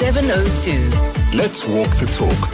702. Let's walk the talk.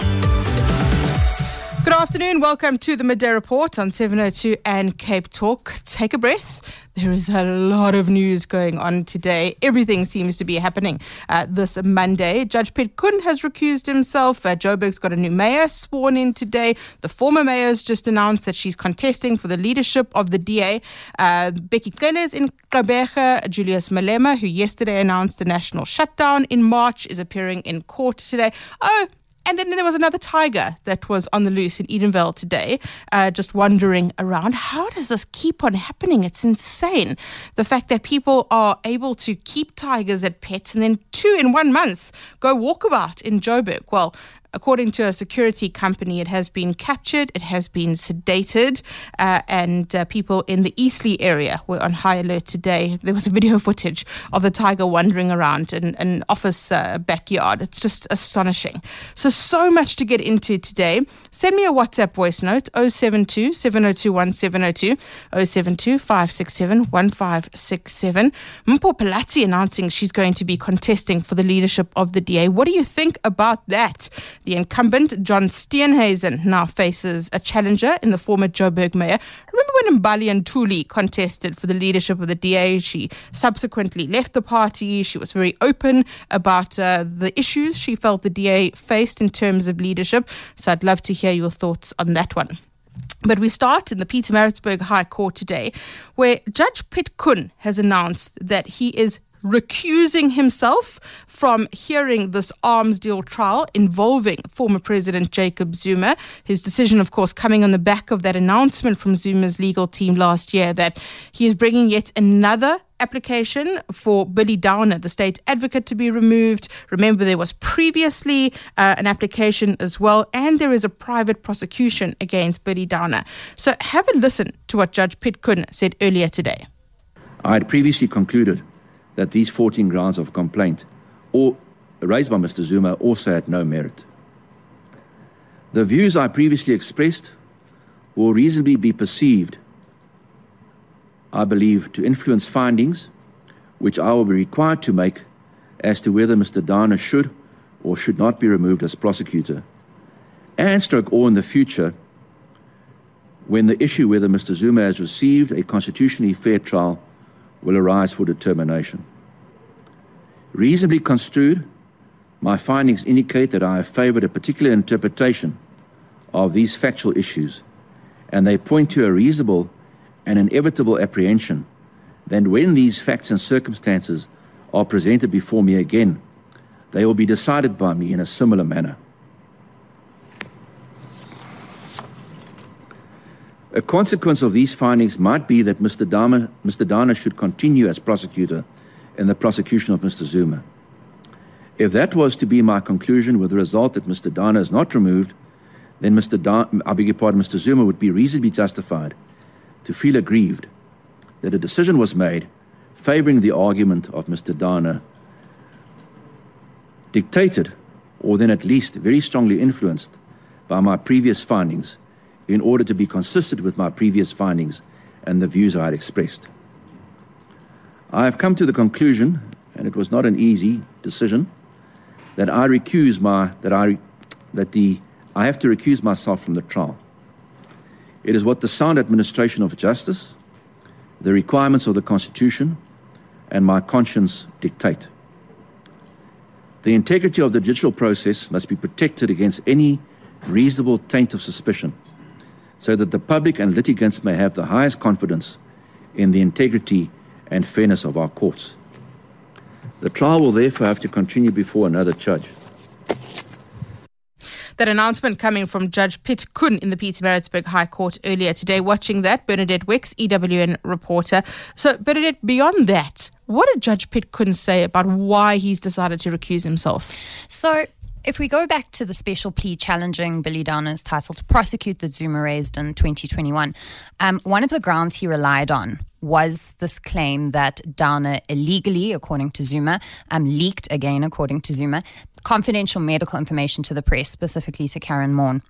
Good afternoon. Welcome to the Midday Report on 702 and Cape Talk. Take a breath. There is a lot of news going on today. Everything seems to be happening this Monday. Judge Piet Koen has recused himself. Joburg's got a new mayor sworn in today. The former mayor's just announced that she's contesting for the leadership of the DA. Becky Cele is in Gqeberha. Julius Malema, who yesterday announced a national shutdown in March, is appearing in court today. And then there was another tiger that was on the loose in Edenvale today, just wandering around. How does this keep on happening? It's insane. The fact that people are able to keep tigers as pets and then 2 in 1 month go walkabout in Joburg. Well, according to a security company, it has been captured, it has been sedated, and people in the Eastleigh area were on high alert today. There was video footage of the tiger wandering around in an office backyard. It's just astonishing. So much to get into today. Send me a WhatsApp voice note, 072 7021 702, 072 567 1567. Mpho Phalatse announcing she's going to be contesting for the leadership of the DA. What do you think about that? The incumbent, John Steenhuisen, now faces a challenger in the former Joburg mayor. Remember when Mbali Ntuli contested for the leadership of the DA? She subsequently left the party. She was very open about the issues she felt the DA faced in terms of leadership. So I'd love to hear your thoughts on that one. But we start in the Pietermaritzburg High Court today, where Judge Piet Koen has announced that he is recusing himself from hearing this arms deal trial involving former President Jacob Zuma. His decision, of course, coming on the back of that announcement from Zuma's legal team last year that he is bringing yet another application for Billy Downer, the state advocate, to be removed. Remember, there was previously an application as well, and there is a private prosecution against Billy Downer. So have a listen to what Judge Piet Koen said earlier today. I had previously concluded that these 14 grounds of complaint or raised by Mr. Zuma also had no merit. The views I previously expressed will reasonably be perceived, I believe, to influence findings which I will be required to make as to whether Mr. Downer should or should not be removed as prosecutor, and or in the future when the issue whether Mr. Zuma has received a constitutionally fair trial will arise for determination. Reasonably construed, my findings indicate that I have favoured a particular interpretation of these factual issues, and they point to a reasonable and inevitable apprehension that when these facts and circumstances are presented before me again, they will be decided by me in a similar manner. A consequence of these findings might be that Mr. Downer should continue as prosecutor in the prosecution of Mr. Zuma. If that was to be my conclusion with the result that Mr. Downer is not removed, then Mr. Zuma would be reasonably justified to feel aggrieved that a decision was made favouring the argument of Mr. Downer, dictated or then at least very strongly influenced by my previous findings, in order to be consistent with my previous findings and the views I had expressed. I have come to the conclusion, and it was not an easy decision, that I have to recuse myself from the trial. It is what the sound administration of justice, the requirements of the Constitution, and my conscience dictate. The integrity of the judicial process must be protected against any reasonable taint of suspicion, so that the public and litigants may have the highest confidence in the integrity and fairness of our courts. The trial will therefore have to continue before another judge. That announcement coming from Judge Piet Koen in the Pietermaritzburg High Court earlier today. Watching that, Bernadette Wicks, EWN reporter. So, Bernadette, beyond that, what did Judge Piet Koen say about why he's decided to recuse himself? So, if we go back to the special plea challenging Billy Downer's title to prosecute that Zuma raised in 2021, one of the grounds he relied on was this claim that Downer illegally, according to Zuma, leaked, again according to Zuma, confidential medical information to the press, specifically to Karen Maughan.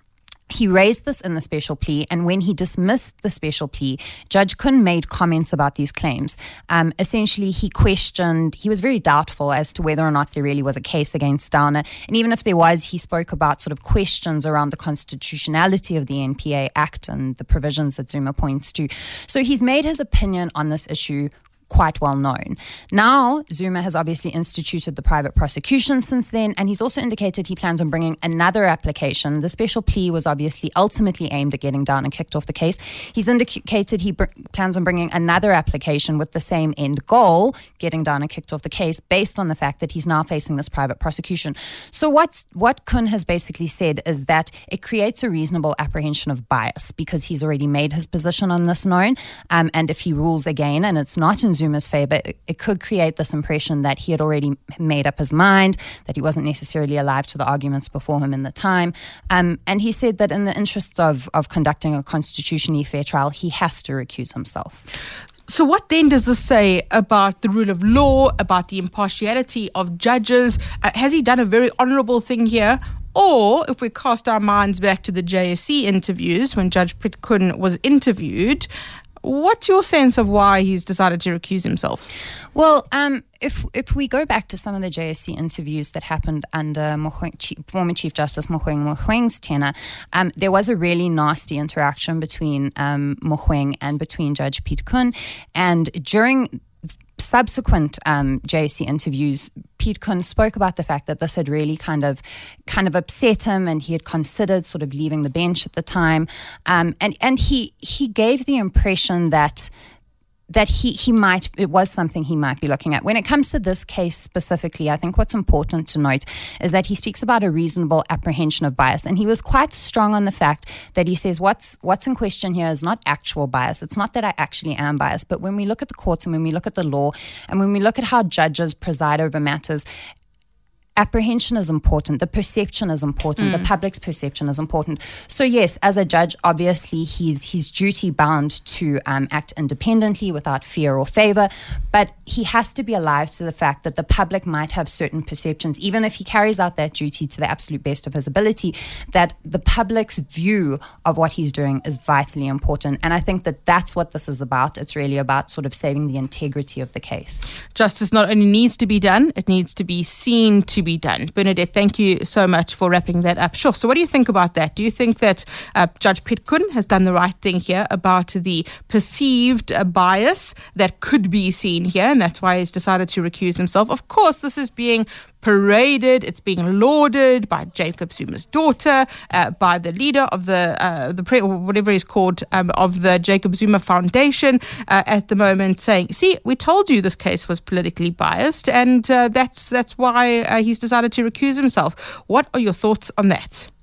He raised this in the special plea, and when he dismissed the special plea, Judge Kun made comments about these claims. Essentially, he was very doubtful as to whether or not there really was a case against Downer. And even if there was, he spoke about sort of questions around the constitutionality of the NPA Act and the provisions that Zuma points to. So he's made his opinion on this issue quite well known. Now, Zuma has obviously instituted the private prosecution since then, and he's also indicated he plans on bringing another application. The special plea was obviously ultimately aimed at getting Downer kicked off the case. He's indicated he plans on bringing another application with the same end goal, getting Downer kicked off the case, based on the fact that he's now facing this private prosecution. So what Kun has basically said is that it creates a reasonable apprehension of bias because he's already made his position on this known, and if he rules again and it's not in Zuma's favor, it could create this impression that he had already made up his mind, that he wasn't necessarily alive to the arguments before him in the time. And he said that in the interests of conducting a constitutionally fair trial, he has to recuse himself. So what then does this say about the rule of law, about the impartiality of judges? Has he done a very honourable thing here? Or if we cast our minds back to the JSE interviews when Judge Piet Koen was interviewed, what's your sense of why he's decided to recuse himself? Well, if we go back to some of the JSE interviews that happened under former Chief Justice Mogoeng tenure, there was a really nasty interaction between Mogoeng and between Judge Piet Koen. And during subsequent JSE interviews, Piet Koen spoke about the fact that this had really kind of upset him, and he had considered sort of leaving the bench at the time. And he gave the impression that it was something he might be looking at. When it comes to this case specifically, I think what's important to note is that he speaks about a reasonable apprehension of bias. And he was quite strong on the fact that he says what's in question here is not actual bias. It's not that I actually am biased, but when we look at the courts and when we look at the law and when we look at how judges preside over matters, apprehension is important. The perception is important. The public's perception is important. So yes, as a judge, obviously he's duty bound to act independently without fear or favor, but he has to be alive to the fact that the public might have certain perceptions, even if he carries out that duty to the absolute best of his ability, that the public's view of what he's doing is vitally important. And I think that that's what this is about. It's really about sort of saving the integrity of the case. Justice not only needs to be done, it needs to be seen to be done. Bernadette, thank you so much for wrapping that up. Sure. So what do you think about that? Do you think that Judge Piet Koen has done the right thing here about the perceived bias that could be seen here, and that's why he's decided to recuse himself? Of course, this is being paraded, it's being lauded by Jacob Zuma's daughter, by the leader of whatever he's called, of the Jacob Zuma Foundation at the moment, saying, see, we told you this case was politically biased, and that's why he's decided to recuse himself. What are your thoughts on that?